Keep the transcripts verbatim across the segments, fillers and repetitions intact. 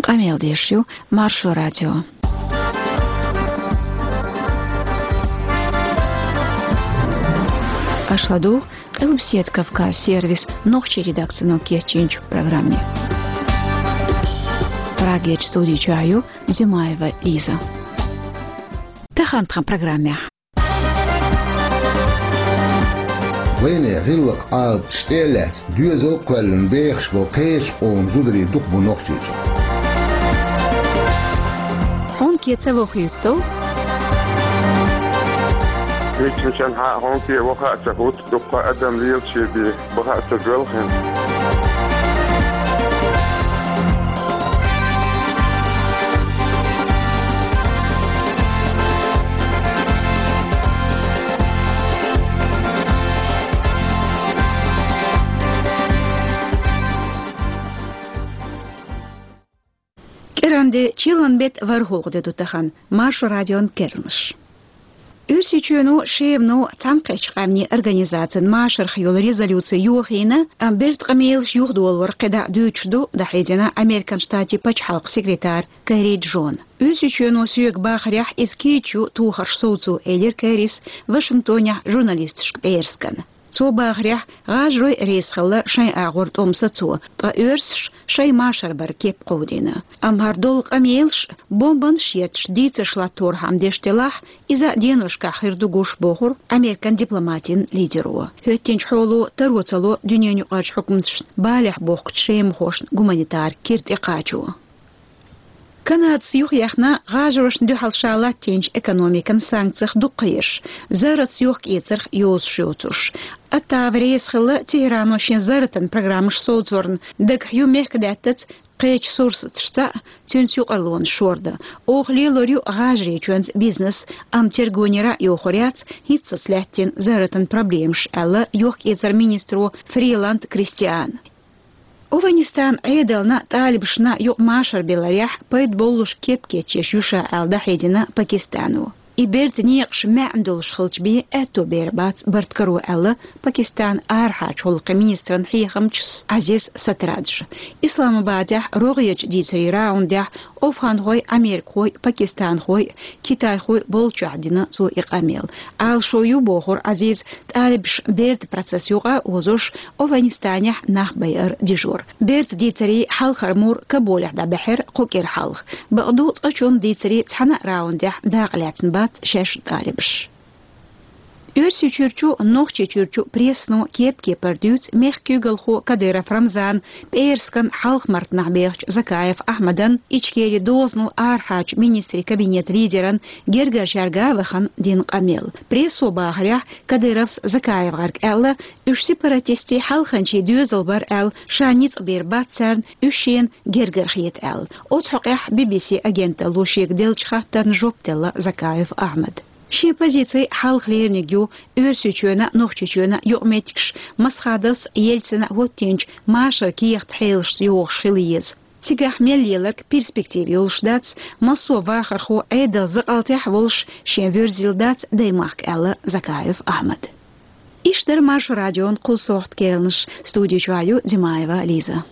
Камел Дешью, Маршу радио. Ашладу, Элбсет Кавказ сервис, ногче редакцию Кетчинч в программе. Прагеч студии чаю, Зимаева Лиза. Тахантхам программе. Войне гиллак ад штелет, дюзел квален бехш во пеш он зудри дух бу ногчич. Он кецелох ютто. هيك مشان هون في وقع تفوت دقة أدم ليل شيء بي بقى تجرلهم. Керанде чилан бет вархолгде тутахан Маршу радион кернш. Үрсичуну шевну тамкеч камни организациян машар хьюл резолюция юхина амберт камейлш юхдол варкеда дючду дахедина Американ штати пачхалк секретарь Кэрри Джон. Үрсичуну сюек бахрях искичу тухарш соуцу элер Кэрис Вашингтоне журналистшк перскан. Цо бахрях гажрой рейсхалла шай агурт омсацу, та үрсш шай машар бар кеп ковдина. Амхардол камейлш бомбан шьетш дицешла торхам дештелах иза денушка хирдугуш бохур Американ дипломатин лидеру. Хөттенч холу таруцало дюненю ач хукмтш балях бохт шейм хош гуманитар кирт иқачу. Канад сюх яхна гажрош дюхал шалат тенч экономикан санкциях дукаеш. Зарат сюх кецерх юз шутуш. Ата врейс хыла Тегераношен заратан программыш соуцорн. Дек хью мехкадеттец Кэч сурс тшца тюнсю орлон шорда. Ох лилорю гажри чөнс бизнес ам тергонера йохоряц хитца сляттен заратан проблемш алла йох кецер министру Фриланд Кристиан. Афганистан айдална талибшна юк машар беларях пайд болуш кепке чешюша алда хедина Пакистану. И бердни шмәндул шхылчби эту бербат барткару алла Пакистан архач холк министран хихамчс Азиз Сатрадж. Исламабадя рогыч дицри раундя Афган хой Америк хой Пакистан хой Китай хой болчадина цо иqamel. Ал шою бохор Азиз талибш берд процессюга озош Афганистане нахбайр дижур. Берд дицри халхармур Кабулях да бахир қокер халх. Багдут ачон дицри тхана раундя дағлятн ба шеш тарибш. Үрсі чүрчу нохче чүрчу пресну кепке пердюц мехкюгалху Кадыров Рамзан перскан халх мартнах бехч Закаев Ахмадан ичкери дознул архач министри кабинет лидеран Гергар Жаргавахан дин камел. Прессу бахрях Кадыровс Закаев гарк элла үш сепаратисти халханчи дюзел бар эл шаниц бербат церн үшен Гергар хиет эл. Отхоқях би би си агента лушек делчхаттан жоптелла Закаев Ахмад. Ши позиции халхлернигю үрсүчөна нохчучөна юметикш масхадас Ельцина воттенч маша киехт хейлш юош хилиез. Тигах меллелерк перспектив юлшдац массо вахарху эйдал залтях волш шен вюрзилдац деймак элла Закаев Ахмад. Иштер Марш радион кулсохт керилнш студию чаю Зимаева Лиза.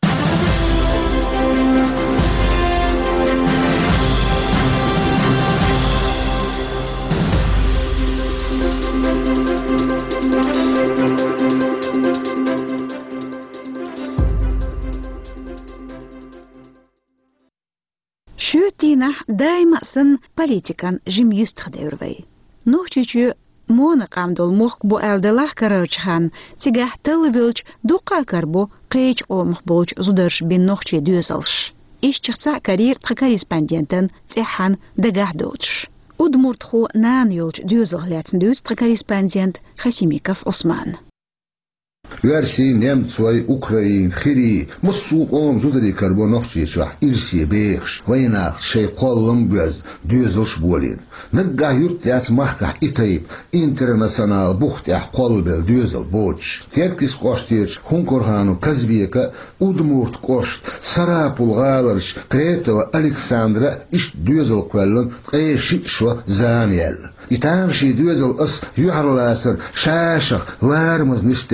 Шүтина дайма сын политикан жим юстхдеурвей. Нухчучу мона камдол мох бу элделах карачхан тигах телвилч дука карбо кэч омх болч зударш бин нухче дюзалш. Ишчхца карьер корреспондентен цехан дагахдоч. Удмуртху нан юлч дюзалхлятн дюз корреспондент Хасимиков Осман. Версии немцой, Украин, Хири, Муссу он зудри карбонохчи шах, Ирси бехш, войнах, шей коллам гөз, дюзлш болин. Нагга юртяц махках итаиб, интернационал бухтях колбел дюзл боч. Теркис коштирч, хункорхану казбека, удмурт кошт, сарапул галарч, Кретова Александра, иш дюзл квеллон, эши шо заниел. Итам ши дюзл ас юарласыр, шашах, лармаз нистерла,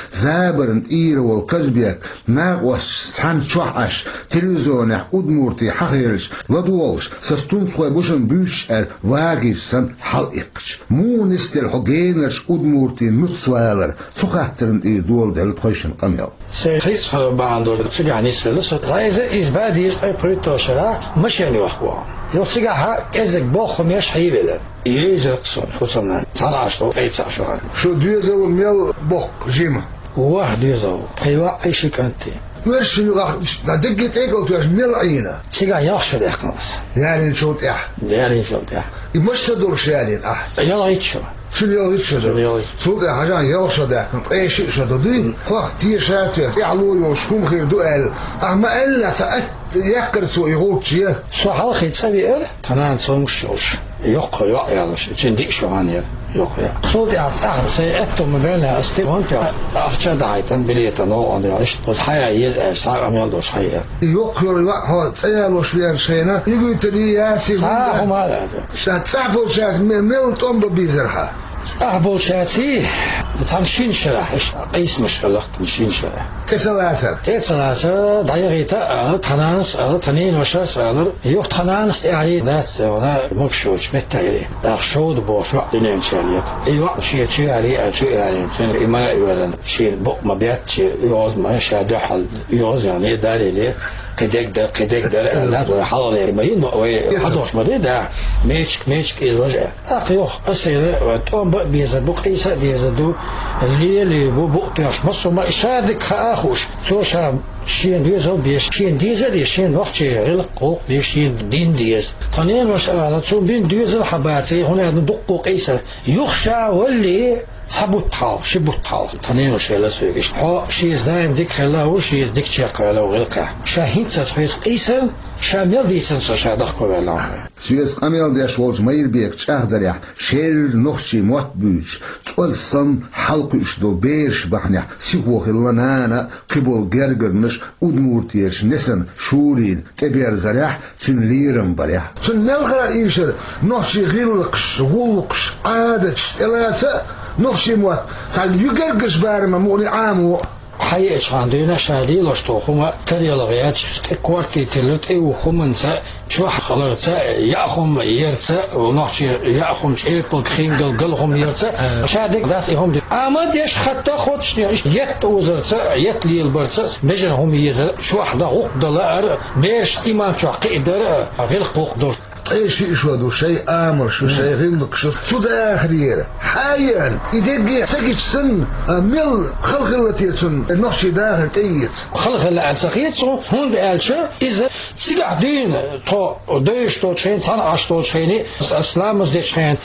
زابرن إير والكزبيك ناقوش سان شوحش تلفزيون أدمورتي حخيرش لدولش سستون خوي بوشن بيش ال واقف سن حلقش مو نستل حقينش أدمورتي نصوالر سخاترن إيه دول دل تخيشن قميل سيخيص باندور تسجع نسبة لسه زي إزبادي أي بريتوشرا مش يعني وحوا يوصيها إزك بوخم يش حيبلا يجرقصون خصوصا صنعشتو أي تعشوها شو ديزل ميل بوخ جيمة واحد يزو أيوة أي شيء كنتي وش يغاح دقت ايكل توش ميل عينة سيجا يخشى ديخنص يعني شوت اح يعني شوت اح يمشى دور شالين اح يلا يتشو شنو يلا يتشو شوت اح حاجة يخشى ديخن اي شيء شدو دي خواه تي شاتر يعلو يوشكم خير دوال اما الا تأت يحكر سو يغوط شيء سو حالخي تسوي ال تنان سو مشوش يقع يقع يالش جندي شو هانير يقع صوت يعصح سيئته مبالغ استوانت أخشى دعيتن بليت نوع عيش والحياة يزع صار أميال دوش حياة يقع الوقت هو تسيال وشليان شينا يقول تري ياسي صاحهم هذا شات صاحبه شات ميل توم ببيزرها صاحبه شاتي تمشين شرح قيس مش الوقت مشين شرح كسلاسة كسلاسة ضيعيتا تنانس تنين وشاس يوق تنانس يعني ناس ولا مبشوش متى أخشود بوشوا لين شاليت أيوة شيء شيء عليه شيء يعني شيء ما يقولن شيء بق ما بيت شيء يوز ما شادو حل يوز يعني داري ليه قدك ده قدك ده لا ده حاضر ما ينو حضوش ما ده ميشك ميشك إزواج أخيوه أسير وتوم بيزد بقيسة بيزدو اللي اللي بو بقتياش مصر ما إشادك خاخوش شو شام شين ديزل بيش شين ديزل يشين وقت شيء غلق بيشين دين ديز تنين مش على شو بين ديزل حباتي هنا ندق قيسة يخشى واللي صبوت حال شبوت حال تنين وش لا سويش ها شيء دايم ديك خلا وشيء ديك شاق ولا غلقة شاهين تسويس قيسة شامل ديسن شادق ولا سويس قميل ديش والج مير بيك تشاهدر يح شير نخشي موت بيش تولسن حلق اشدو بيرش بحنيح سيقو خلنانا قبول جرجرنش ودمورتيش نسن شورين كبير زريح تن ليرم بريح تن نلغى إيشر نخشي غلقش غلقش عادتش إلاسة نخشي موت تعال يجرجش بارما موني عامو حقيقة عندنا شادي لشتو خما تري لغيات كوارتي تلت أي وخمن سا شو حخلر سا يأخم يرسا ونحشي يأخم شيء بالخين قل قلهم يرسا شادي ذات هم دي أما ديش حتى خدش يت وزر سا يت لي البرسا بجن هم يزر شو حدا غق دلار بيش إيمان شو قيدر غير قوق دور اي شيء شو هذا شيء امر شو شيء غلق شو شو ده اخرير حيا يدق سكت سن مل خلق التي سن النقش داخل كيت خلق الاسقيت سو هون بالشا اذا سيغدين تو دوش تو تشين صن اش تو تشيني اسلامز دي تشين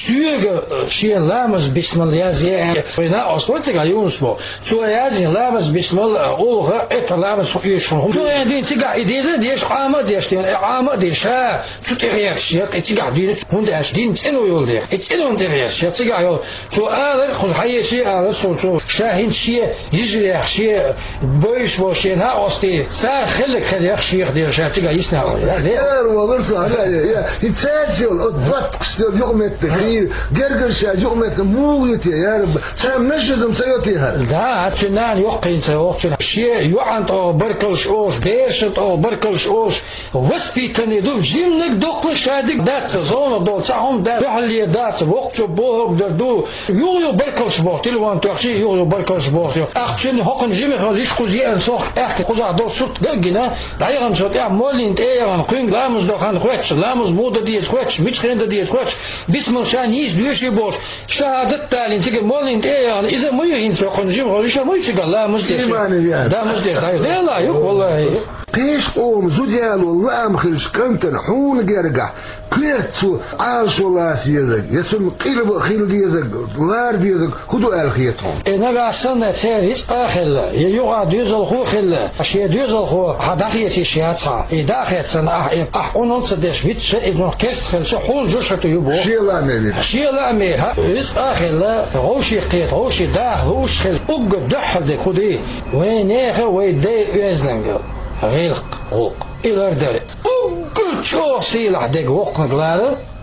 سيغ شي لامز بسم الله يازي وينا اصوت غايونس بو شو يازي لامز بسم الله اوه ات لامز يشون شو يدين سيغ ايديز ديش عامد يشتين عامد يشا reageert, het is niet het hond is dienst en oil der. Het is hond reageert. Het is al zo alle goed hij is al zo zo. Shahin shie Israël shie boys was je na als die zaar gelijk gereageerd der. Het is nou. Ja, maar zo ja ja. Het is zo het wat stel je met de hier gerger شا je met de moeite ja. Sam نجزم سيوتي هذا. Da het nou يقين سيوتي. شie يوعند او بركلش اوس بيرشت او بركلش اوس. وسبيتني دو جيمنك دوك شادك دات زون دو تاعهم دات اللي دات وقت بوك دو يو يو بركلش بوك تلوان تاخشي يو يو بركلش بوك اخشن هوكن جيمي ليش خوزي ان سوق اخ خوزا دو سوت دغنا دايغن شوت يا مولين تيغن كوين لامز دو خان خوتش لامز مود دي خوتش ميش خند دي خوتش بسم شانيز دوشي بوش شهادت تالين تيغ مولين تيغن اذا مو ين سوقن جيم ليش مو يشغل لامز دي دا مز دي لا يو والله قيش قوم زوديال والله مخلش كنتن حون جرجع كيرتو عاش والله سيزك يسم قلب خيل ديزك لار ديزك خدو الخيتهم انا قاسنا تيريس اخلا يوغا ديزل خو خلا اشي ديزل خو حداخيتي شياتا اداخيتن اح اح اونص ديش بيتش ابن كيست خلش حون جوشتو يبو شيلا مي شيلا مي ريس اخلا روشي قيت روشي داه روش خل اوغ دحد خدي وين اخ ويدي ازنغ غير قوق إلى الدري وقلت شو سيلح ديك وقنا قلادة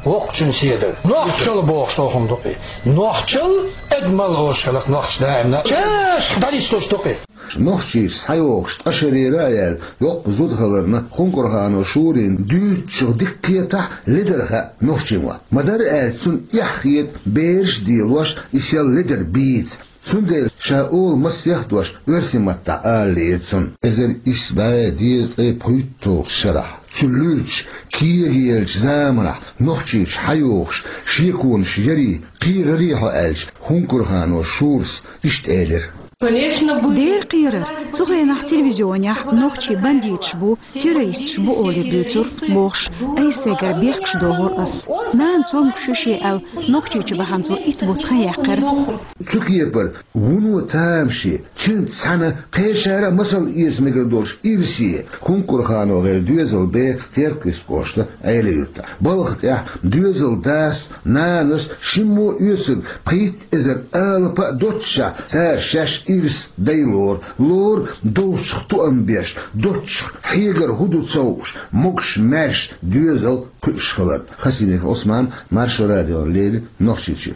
وقت سيدة نوحشل بوخشلهم دقي نوحشل أجمل أوشلك نوحش دائما شاش داريس تستقي نوحشي سايوخش أشري رايل يوق زودهلرنا خنقرهانو شورين دوتشو دكيتا لدرها نوحشيوا مدار ألسون يحيط بيرش ديلوش إسيال لدر بيت سندل شاول مسيحدوش ورسمتا آليتسون إذن إسبايا ديز أي بويتو شرح سلوش كيهيلش زامرح نوحشيش حيوخش شيكونش يري قير ريحو ألش خنقرهانو شورس إشتالر دير قيرة صغينا تلفزيونيح نوخشي بانديت شبو تيريست شبو أولي بيوتر بوخش أي سيجر بيخش دوغور أس نان توم كشوشي أل نوخشي تبهانزو إتبو تخيقر تكيبر ونو تامشي تشنت سنة قيشارة مسل إيس مقردوش إيرسي خنقرهانو غير دوزل بيخ تيركس بوشتا أيلي يرتا بلغت إح دوزل داس نانس شمو يوسل قيت إزر ألبا دوتشا سار شاش إيرس دايلور لور دوش تو أمبيش دوش حيجر هدو تسوش مكش مارش دوزل كش خلر خسينيك عثمان مارش راديو ليل نوخشيتشي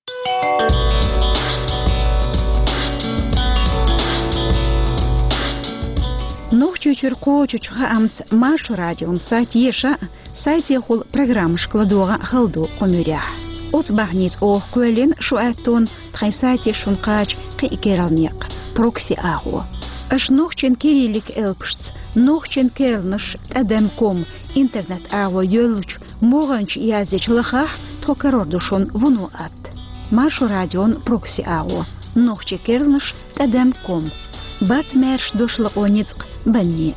نوخشيتشر قوچچخا أمت مارش راديون سايت يشا سايت يخول программа шкладуга халду قميريح أصبحنيت أو كولين شو أتون تخيساتي شنقاج قي كيرالنيق بروكسي أغو أش نوخشن كيريليك إلبشت نوخشن كيرلنش تأدم كوم إنترنت أغو يولج موغنش يازيش لخاح توكاروردوشون ونوات مارشو راديون بروكسي أغو نوخشي كيرلنش تأدم كوم بات ميرش دوشلق ونيتق بني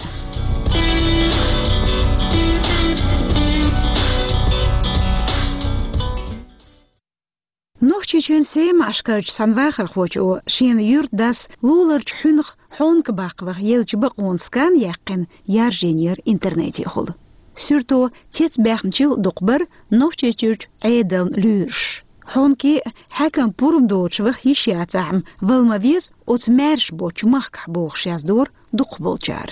نوخشيچن سيم اشكرج سانواخر خوچو شين يورد داس لولرچ حنخ حونك باقلغ يلچ بقونسكان يقن يارجينير انترنيتي خول سورتو تيت باخنچل دقبر نوخشيچرچ ايدن لورش حونكي حكم بورم دوچ وخ يشياتعم والمavيز اوت مارش بوچ مخك بوخشاز دور دقبولچار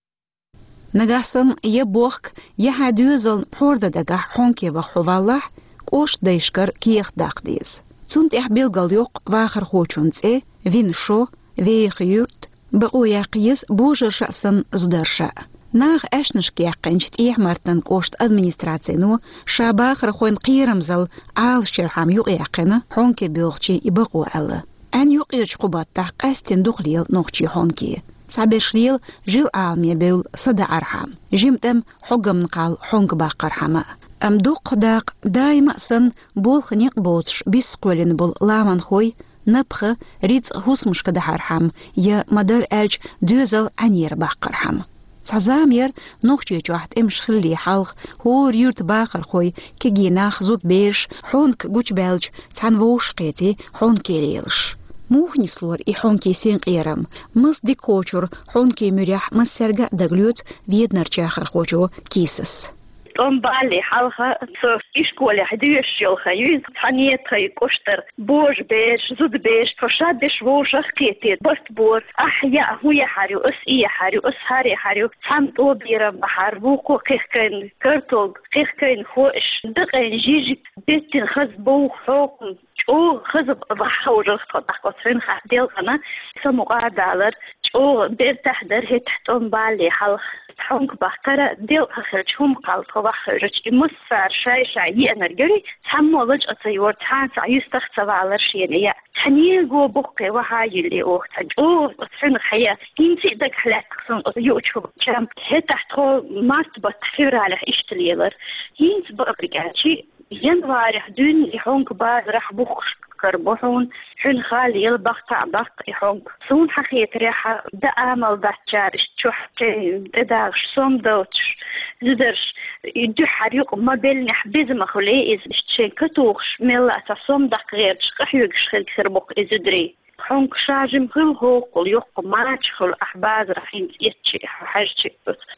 نغاسن يبوخك يحدوزل بوردا دغ حونكي وخوالله قوش ديشكر كيخ داقديز تونت احبيل قليوق واخر خوچونت اي وين شو ويخ يورت بقو يقيز بوجر شأسن زدرشا ناغ اشنش كيقنشت ايح مرتن قوشت ادمنستراتسينو شاباخر خوين قيرمزل عال شرحام يوق يقنا حونكي بيوغشي يبقو ألا ان يوق يرشقوبات تاق استن دقليل نوخشي حونكي سابشريل جيل عالمي بيول صدا أرحام جيمتم حقم نقال حونك باقر حما أم دوق داق دايما سن بول خنيق بوتش بيسقولين بول لامان خوي نبخ ريت هوسمش كده حرحم يا مدار ألج دوزل عنير باقر حم تعزامير نوخشي جوحت امش خلي حلق هو ريورت باقر خوي كجيناخ زود بيش حونك جوش بلج تعنوش قيتي حونكي ليلش موخني سلور إي حونكي سين قيرم مص دي كوچور حونكي مريح مص سرقا دقلوت ويدنر جاخر خوچو كيسس أم بالي حلقة صار إشكولي حديش يلخا يوز حنيت خي كشتر بوج بيش زود بيش فشاد بيش ووشخ كيتي بست بور أحياء هو يحريو أس إيه حريو أس هاري حريو سامت أو بيرم بحر بوكو كيخ كين كرتوغ كيخ كين خوش دقين جيجي بيتين خز بو حوكم أو خزب ضحى وجرخت قطعين خا ديل قنا سمو قادالر أو بير تحضر هي تحت أم بالي حلقة حونك بحكرة ديل أخرج هم قال تبخرج مسفر شاي شاي أنرجري تحملج أطيور تحت عيستخ تبعلر شينية تنيه جو بقى وهاي اللي أوقت أو تفهم الحياة ينتي دك حلات قصن يوتشوب كم هي تحت خو ما تبتخير على إيش تليلر ينت بقرقاتي ينوارح دون يحونك بعد راح بخش كربوحون حين خالي يلبخ تعبق يحونك سون حقيقة ريحة دا آمل دا تجارش تشوحتين تداغش سوم دوتش زدرش يدو حريق ما بيلني حبيز مخولي إز اشتشين كتوخش ميلا تسوم دق غيرش قحيوكش خلق سربوك إزدري حونك شاجم خل هوق واليوق ماتش خل أحباز رحين يتشي حاجتي بوكش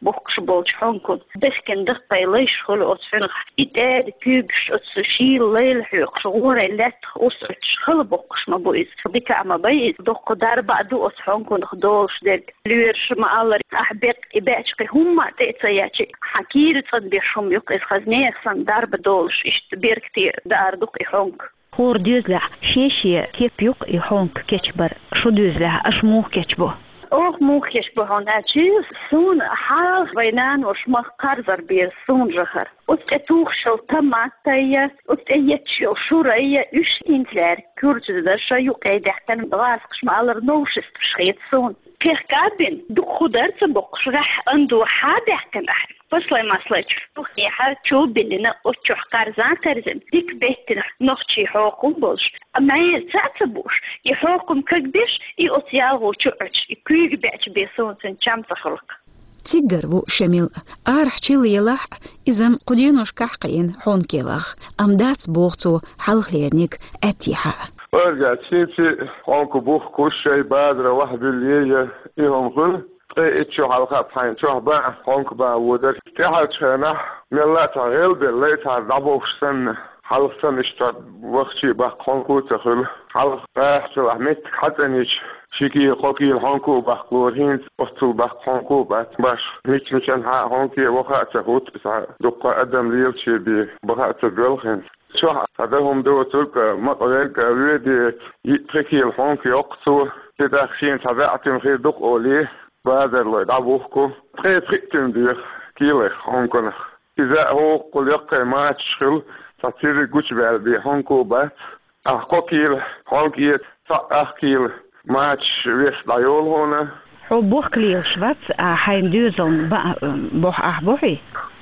بولش حونكم بس كان دقي ليش خلو أصفنخ إداد كيبش أتصشيل ليل حيق شغورة لات أصعش خلبقش ما بويز ديك أما بيز دق دار بعدو أصحونكم خدولش ديك ليرش ما الله أحبق إباعشقي هم تأتياتي حكير تصدبيشهم يق إذ خزنية سن دار بدولش إشتبير كتير دار دق إحونك خور دوزلح شيشي كيف يق إحونك كيشبر شو دوزلح أشموه كيشبه أوه موخ يشبهون أجيز سون حال بينان وشمخ قرزر بير سون جخر وتأتوخ شلطة معتايا وتأيتشيو شورية يشتين تلار كورج درشا يقايد احتن غاسقش معالر نوشست بشخيط سون كيخ كابين دو خدرت بقش رح اندو حاد احتن احتن فصلي ما صليتش وخي حال تشو بلنا وتشوح قرزان ترزن ديك بيتنا نوخشي حوقم بولش أما يتعتبوش يحوقم كقبش يقطيالغو تشوعش يكويق بيعش بيسون سنشام تخلق تيجربو شميل أرح تشيل يلاح إذن قدينوش كحقين حون كيلاخ أم دات بوغتو حلق ليرنيك أتيحا ارجع تشيتي حونكو بوخ كل شي بادرة واحد اللي إيهم غل إيتشو حلقة بحين شوح باع حونكو باع ودر تيحال شانا ميلا تغيل باللي تعرضبوش سنة حلق سنة اشتاد وقتي باع حونكو تخل حلق باح شو أحميت حتى نيش شيكي خوكي الحونكو باع كلورهين وصل باع حونكو باع باش ميش مشان ها حونكي وخا تهوت بسا دقا أدم ليل شي بي بخا تقلخين شو هذاهم دو تلك مقالين كويدي يتركي الحونكي يقصو كده خشين تبعتم خير دق أوليه بادر لو دعوهكو تخي تريتم دير كيلخ حونكو إذا هو قل يقى ما تشخل تصير جوش بالبي حونكو بات أحكوكيل حونكي تأخكيل ما تشويش دايول هنا حبوخ كليل شوات حين دوزن بوح أحبوحي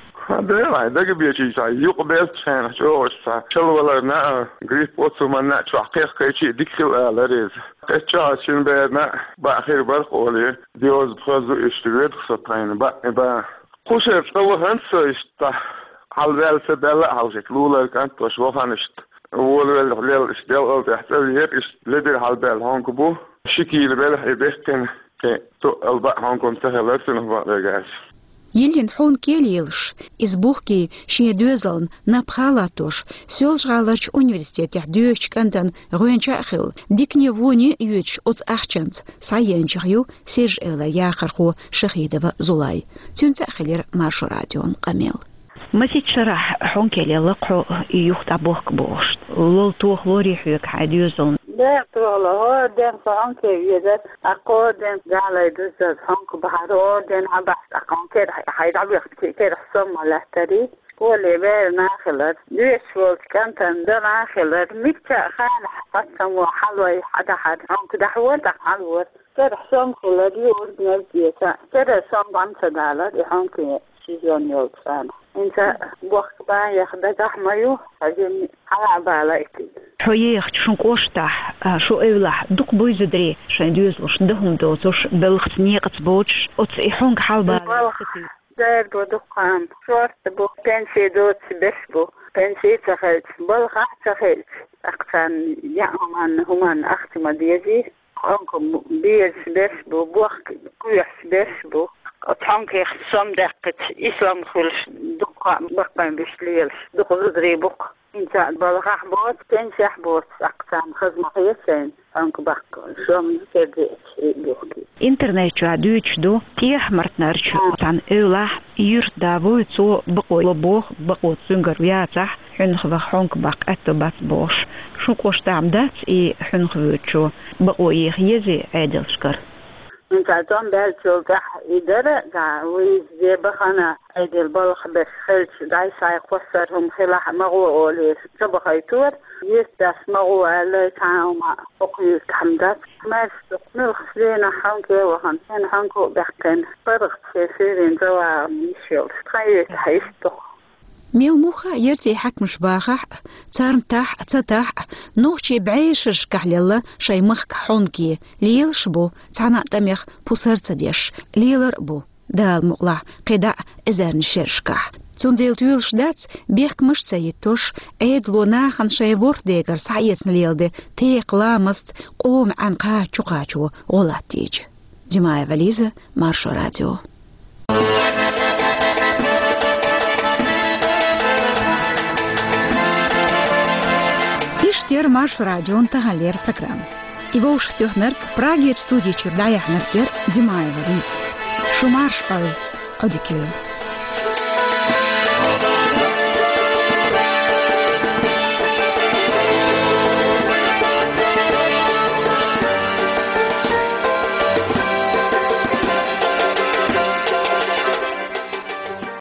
هذا ده بيجي شيء يقبل شان شو شو شو ولا نا غريب وصل ما نا شو حقيقة كذي ديكل على ريز كذا شين بينا بآخر برق ولي ديوز بخزو يشتغل خصتين با با خوشة تو هنس يشتا حلوة سبلا حوشك لولا كانت وشوفها نشت ولا الليل اشتغل تحتاج هيك لدي حلبة هونكبو شكي لبلا يبيتن كي تو البا هونكم تهلا سنه بقى Ильин хон келилш, избухки шие дюзалн напхалатош, сёлжгаларч университетях дюч кантан руенчахил, дикне вони юч от ахчанц, саенчахю сеж эла яхарху шахидова зулай. Тюнцахилер маршу радион камел. مسيت شرح حنكي للقحو يخت أبوك بوشت لول توخ لوري حيك حديوزون ده طول هو دين فانك يزت أقود دين جعل يدوز فانك بحرو دين عبح أقام كده حيد عبيخ كده الصم على تري واللي بير ناخلت ليش فولت كانت عندنا ناخلت ميكتا خان حقسم وحلوة حدا حد عنك دحوت حلوة كده حسام خلدي ورد نجيتا كده صم عنك دالت عنك سيزون يوتسان انت وقت با ياخدك احميو هجم على بالك حييخ شون قوشتح شو اولح دق بويزدري شان دوزلش دهم دوزوش بالختني قتبوش وتصيحونك حالبا داير دو دقان شورت بو بنسي دوت بسبو بنسي تخلت بلغة تخلت اقتان يعمان همان اختي مديزي عنكم بيز بسبو بوخ كويح بسبو أتحنك خصم دقت إسلام خلش دقة بقى بشليل دقة زدري بق إنت بالغ حبوت كنش حبوت أقسام خزمة قيسين أنك بق شوم كده بوكي إنترنت شو عدوش دو تيح مرتنرش عن أولاح يرت دابو تو بقو لبوخ بقو تسنجر وياتح حنخ بخونك بق أتبات بوش شو كوش تعمدات إي حنخ ويتشو بقو يخيزي عادل شكر انت عطان بالتو قح إدارة قع ويزي بخانا عيد البلخ بس خلش داي سايق وصرهم خلاح مغو أوليس تبخيتور يستاس مغو علي تعاو مع أقوي تحمدات ما يستقنل خسلين حنكي وخان هن حنكو بحكين برغت سيسيرين زوا ميشيل تخيل حيستق ميل موخا يرتي حكم شباخح تارنتاح تتاح نوشي بعيشش كحليلا شي مخك حونكي ليل شبو تانا تميخ بوسرت ديش ليلر بو دال مقلع قدع ازار نشيرشكح تنديل تيولش دات بيخك مش تسيتوش عيد لو ناخن شي ورد ديگر سعيت نليلدي تيق لامست قوم عن قاچو قاچو غلط تيج جماعة فاليزة مارشو راديو марш радион тағалер программ. Иво уштёхнерк Праге в студии Чурдая Хнеркер Димаева Лиз. Шумарш ал аудикюл.